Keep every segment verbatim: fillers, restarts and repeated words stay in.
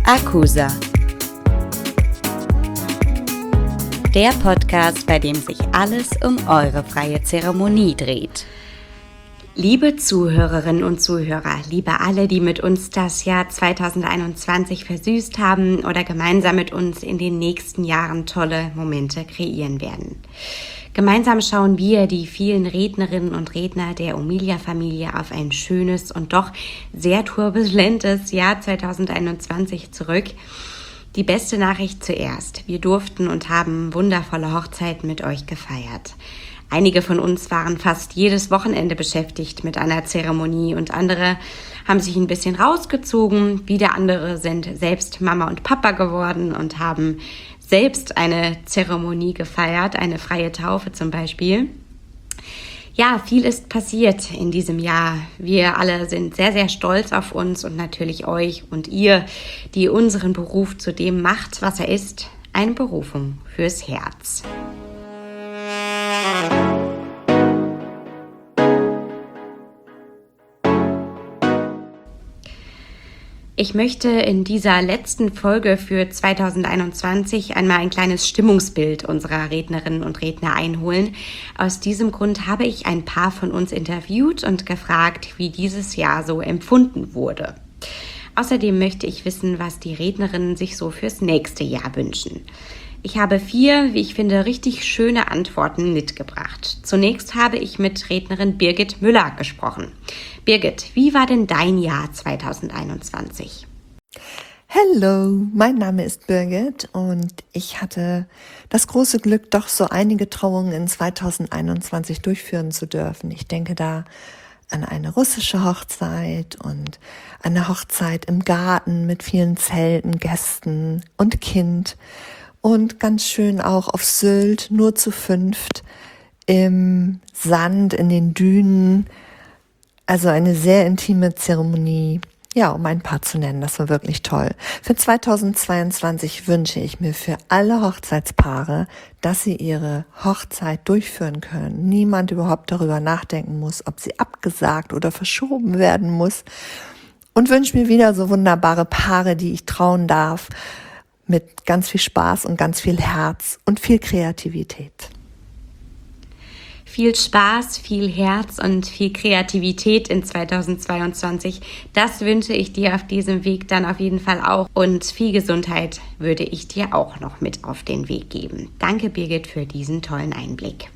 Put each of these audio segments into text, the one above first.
Akusa. Der Podcast, bei dem sich alles um eure freie Zeremonie dreht. Liebe Zuhörerinnen und Zuhörer, liebe alle, die mit uns das Jahr zweitausendeinundzwanzig versüßt haben oder gemeinsam mit uns in den nächsten Jahren tolle Momente kreieren werden. Gemeinsam schauen wir, die vielen Rednerinnen und Redner der Omilia-Familie, auf ein schönes und doch sehr turbulentes Jahr zweitausendeinundzwanzig zurück. Die beste Nachricht zuerst. Wir durften und haben wundervolle Hochzeiten mit euch gefeiert. Einige von uns waren fast jedes Wochenende beschäftigt mit einer Zeremonie und andere haben sich ein bisschen rausgezogen. Wieder andere sind selbst Mama und Papa geworden und haben selbst eine Zeremonie gefeiert, eine freie Taufe zum Beispiel. Ja, viel ist passiert in diesem Jahr. Wir alle sind sehr, sehr stolz auf uns und natürlich euch und ihr, die unseren Beruf zu dem macht, was er ist, eine Berufung fürs Herz. Ich möchte in dieser letzten Folge für zweitausendeinundzwanzig einmal ein kleines Stimmungsbild unserer Rednerinnen und Redner einholen. Aus diesem Grund habe ich ein paar von uns interviewt und gefragt, wie dieses Jahr so empfunden wurde. Außerdem möchte ich wissen, was die Rednerinnen sich so fürs nächste Jahr wünschen. Ich habe vier, wie ich finde, richtig schöne Antworten mitgebracht. Zunächst habe ich mit Rednerin Birgit Müller gesprochen. Birgit, wie war denn dein Jahr zweitausendeinundzwanzig? Hallo, mein Name ist Birgit und ich hatte das große Glück, doch so einige Trauungen in zweitausendeinundzwanzig durchführen zu dürfen. Ich denke da an eine russische Hochzeit und eine Hochzeit im Garten mit vielen Zelten, Gästen und Kind. Und ganz schön auch auf Sylt, nur zu fünft, im Sand, in den Dünen. Also eine sehr intime Zeremonie, ja, um ein paar zu nennen. Das war wirklich toll. Für zweitausendzweiundzwanzig wünsche ich mir für alle Hochzeitspaare, dass sie ihre Hochzeit durchführen können. Niemand überhaupt darüber nachdenken muss, ob sie abgesagt oder verschoben werden muss. Und wünsche mir wieder so wunderbare Paare, die ich trauen darf, mit ganz viel Spaß und ganz viel Herz und viel Kreativität. Viel Spaß, viel Herz und viel Kreativität in zweitausendzweiundzwanzig. Das wünsche ich dir auf diesem Weg dann auf jeden Fall auch. Und viel Gesundheit würde ich dir auch noch mit auf den Weg geben. Danke, Birgit, für diesen tollen Einblick.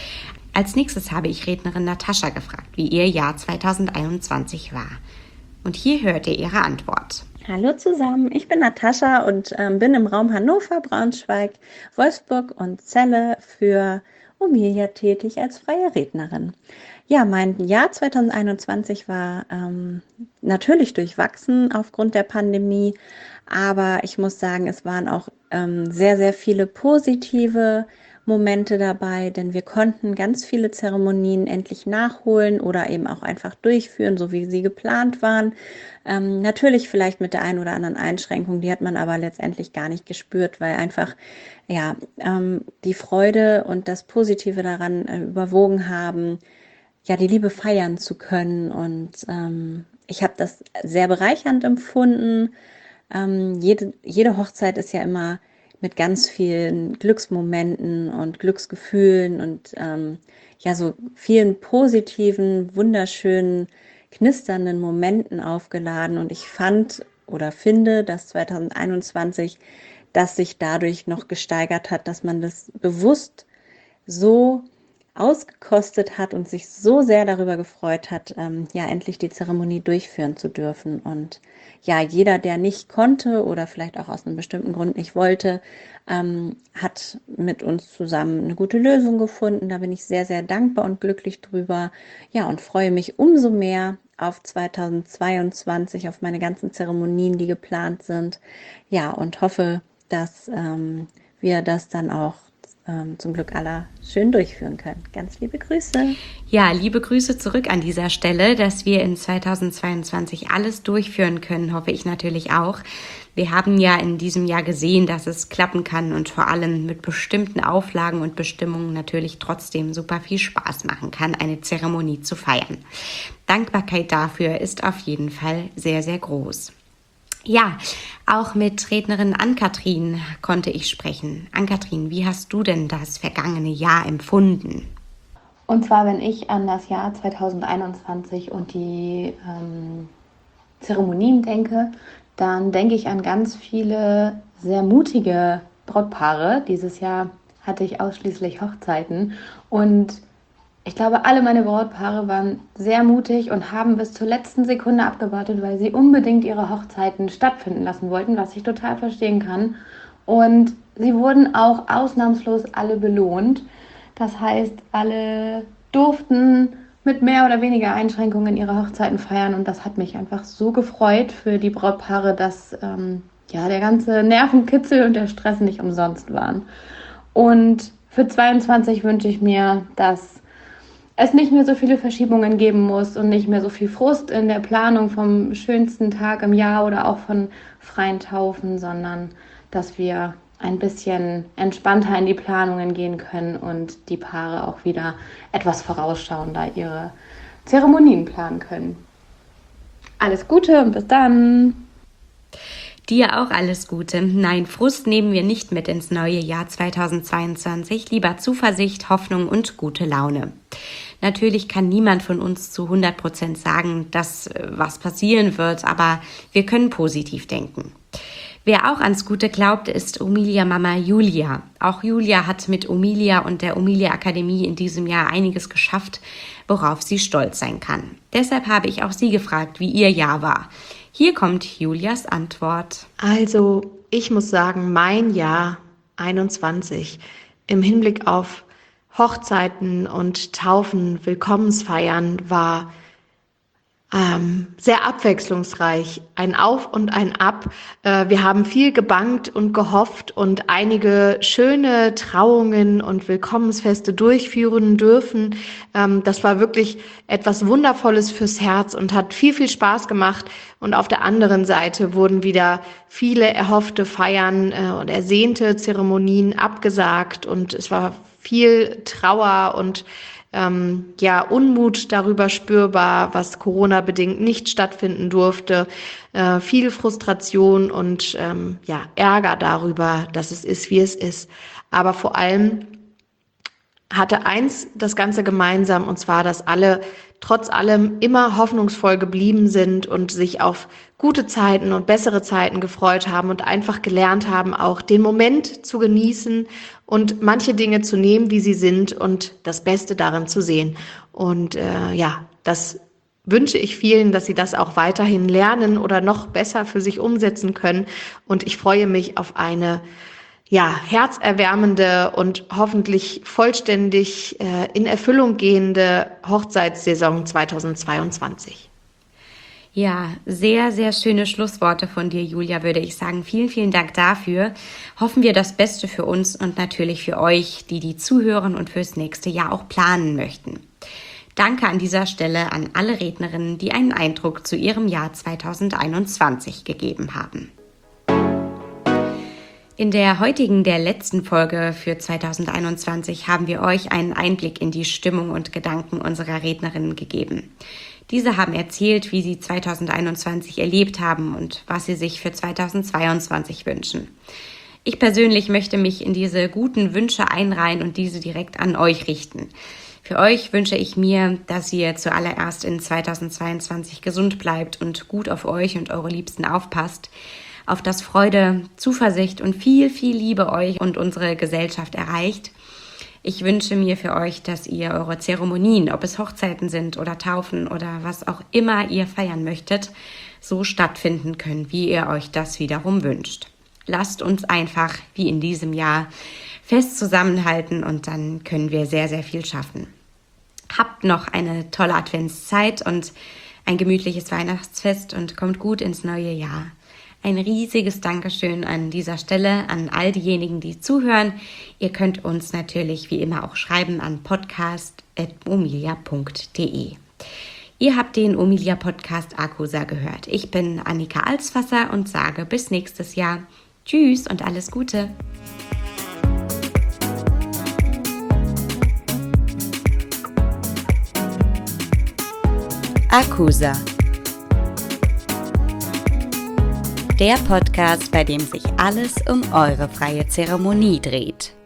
Als nächstes habe ich Rednerin Natascha gefragt, wie ihr Jahr zweitausendeinundzwanzig war. Und hier hört ihr ihre Antwort. Hallo zusammen, ich bin Natascha und ähm, bin im Raum Hannover, Braunschweig, Wolfsburg und Celle für Omilia tätig als freie Rednerin. Ja, mein Jahr zweitausendeinundzwanzig war ähm, natürlich durchwachsen aufgrund der Pandemie, aber ich muss sagen, es waren auch ähm, sehr, sehr viele positive Momente dabei, denn wir konnten ganz viele Zeremonien endlich nachholen oder eben auch einfach durchführen, so wie sie geplant waren. Ähm, natürlich vielleicht mit der einen oder anderen Einschränkung, die hat man aber letztendlich gar nicht gespürt, weil einfach ja ähm, die Freude und das Positive daran äh, überwogen haben, ja die Liebe feiern zu können. Und ähm, ich habe das sehr bereichernd empfunden. Ähm, jede, jede Hochzeit ist ja immer mit ganz vielen Glücksmomenten und Glücksgefühlen und ähm, ja so vielen positiven, wunderschönen, knisternden Momenten aufgeladen. Und ich fand oder finde, dass zweitausendeinundzwanzig das sich dadurch noch gesteigert hat, dass man das bewusst so ausgekostet hat und sich so sehr darüber gefreut hat, ähm, ja endlich die Zeremonie durchführen zu dürfen. Und ja, jeder, der nicht konnte oder vielleicht auch aus einem bestimmten Grund nicht wollte, ähm, hat mit uns zusammen eine gute Lösung gefunden. Da bin ich sehr, sehr dankbar und glücklich drüber. Ja, und freue mich umso mehr auf zweitausendzweiundzwanzig, auf meine ganzen Zeremonien, die geplant sind. Ja, und hoffe, dass ähm, wir das dann auch ähm, zum Glück aller schön durchführen können. Ganz liebe Grüße. Ja, liebe Grüße zurück an dieser Stelle, dass wir in zweitausendzweiundzwanzig alles durchführen können, hoffe ich natürlich auch. Wir haben ja in diesem Jahr gesehen, dass es klappen kann und vor allem mit bestimmten Auflagen und Bestimmungen natürlich trotzdem super viel Spaß machen kann, eine Zeremonie zu feiern. Dankbarkeit dafür ist auf jeden Fall sehr, sehr groß. Ja, auch mit Rednerin Ann-Kathrin konnte ich sprechen. Ann-Kathrin, wie hast du denn das vergangene Jahr empfunden? Und zwar, wenn ich an das Jahr zweitausendeinundzwanzig und die ähm, Zeremonien denke, dann denke ich an ganz viele sehr mutige Brautpaare. Dieses Jahr hatte ich ausschließlich Hochzeiten und ich glaube, alle meine Brautpaare waren sehr mutig und haben bis zur letzten Sekunde abgewartet, weil sie unbedingt ihre Hochzeiten stattfinden lassen wollten, was ich total verstehen kann. Und sie wurden auch ausnahmslos alle belohnt. Das heißt, alle durften mit mehr oder weniger Einschränkungen ihre Hochzeiten feiern und das hat mich einfach so gefreut für die Brautpaare, dass ähm, ja, der ganze Nervenkitzel und der Stress nicht umsonst waren. Und für zweiundzwanzig wünsche ich mir, dass es nicht mehr so viele Verschiebungen geben muss und nicht mehr so viel Frust in der Planung vom schönsten Tag im Jahr oder auch von freien Taufen, sondern dass wir ein bisschen entspannter in die Planungen gehen können und die Paare auch wieder etwas vorausschauender ihre Zeremonien planen können. Alles Gute und bis dann! Dir auch alles Gute. Nein, Frust nehmen wir nicht mit ins neue Jahr zweitausendzweiundzwanzig. Lieber Zuversicht, Hoffnung und gute Laune. Natürlich kann niemand von uns zu hundert Prozent sagen, dass was passieren wird, aber wir können positiv denken. Wer auch ans Gute glaubt, ist Omilia-Mama Julia. Auch Julia hat mit Omilia und der Omilia-Akademie in diesem Jahr einiges geschafft, worauf sie stolz sein kann. Deshalb habe ich auch sie gefragt, wie ihr Jahr war. Hier kommt Julias Antwort. Also, ich muss sagen, mein Jahr einundzwanzig im Hinblick auf Hochzeiten und Taufen, Willkommensfeiern war ähm, sehr abwechslungsreich. Ein Auf und ein Ab. Äh, wir haben viel gebangt und gehofft und einige schöne Trauungen und Willkommensfeste durchführen dürfen. Ähm, das war wirklich etwas Wundervolles fürs Herz und hat viel, viel Spaß gemacht. Und auf der anderen Seite wurden wieder viele erhoffte Feiern äh, und ersehnte Zeremonien abgesagt und es war viel Trauer und ähm, ja Unmut darüber spürbar, was Corona-bedingt nicht stattfinden durfte. Äh, viel Frustration und ähm, ja Ärger darüber, dass es ist, wie es ist. Aber vor allem hatte eins das Ganze gemeinsam, und zwar, dass alle trotz allem immer hoffnungsvoll geblieben sind und sich auf gute Zeiten und bessere Zeiten gefreut haben und einfach gelernt haben, auch den Moment zu genießen und manche Dinge zu nehmen, wie sie sind und das Beste darin zu sehen. Und äh, ja, das wünsche ich vielen, dass sie das auch weiterhin lernen oder noch besser für sich umsetzen können. Und ich freue mich auf eine ja, herzerwärmende und hoffentlich vollständig äh, in Erfüllung gehende Hochzeitssaison zweitausendzweiundzwanzig. Ja, sehr, sehr schöne Schlussworte von dir, Julia, würde ich sagen. Vielen, vielen Dank dafür. Hoffen wir das Beste für uns und natürlich für euch, die die zuhören und fürs nächste Jahr auch planen möchten. Danke an dieser Stelle an alle Rednerinnen, die einen Eindruck zu ihrem Jahr zweitausendeinundzwanzig gegeben haben. In der heutigen, der letzten Folge für zweitausendeinundzwanzig haben wir euch einen Einblick in die Stimmung und Gedanken unserer Rednerinnen gegeben. Diese haben erzählt, wie sie zweitausendeinundzwanzig erlebt haben und was sie sich für zweitausendzweiundzwanzig wünschen. Ich persönlich möchte mich in diese guten Wünsche einreihen und diese direkt an euch richten. Für euch wünsche ich mir, dass ihr zuallererst in zweitausendzweiundzwanzig gesund bleibt und gut auf euch und eure Liebsten aufpasst, auf das Freude, Zuversicht und viel, viel Liebe euch und unsere Gesellschaft erreicht. Ich wünsche mir für euch, dass ihr eure Zeremonien, ob es Hochzeiten sind oder Taufen oder was auch immer ihr feiern möchtet, so stattfinden können, wie ihr euch das wiederum wünscht. Lasst uns einfach, wie in diesem Jahr, fest zusammenhalten und dann können wir sehr, sehr viel schaffen. Habt noch eine tolle Adventszeit und ein gemütliches Weihnachtsfest und kommt gut ins neue Jahr. Ein riesiges Dankeschön an dieser Stelle an all diejenigen, die zuhören. Ihr könnt uns natürlich wie immer auch schreiben an podcast at omilia punkt de. Ihr habt den Omilia Podcast Akusa gehört. Ich bin Annika Alswasser und sage bis nächstes Jahr. Tschüss und alles Gute. Akusa. Der Podcast, bei dem sich alles um eure freie Zeremonie dreht.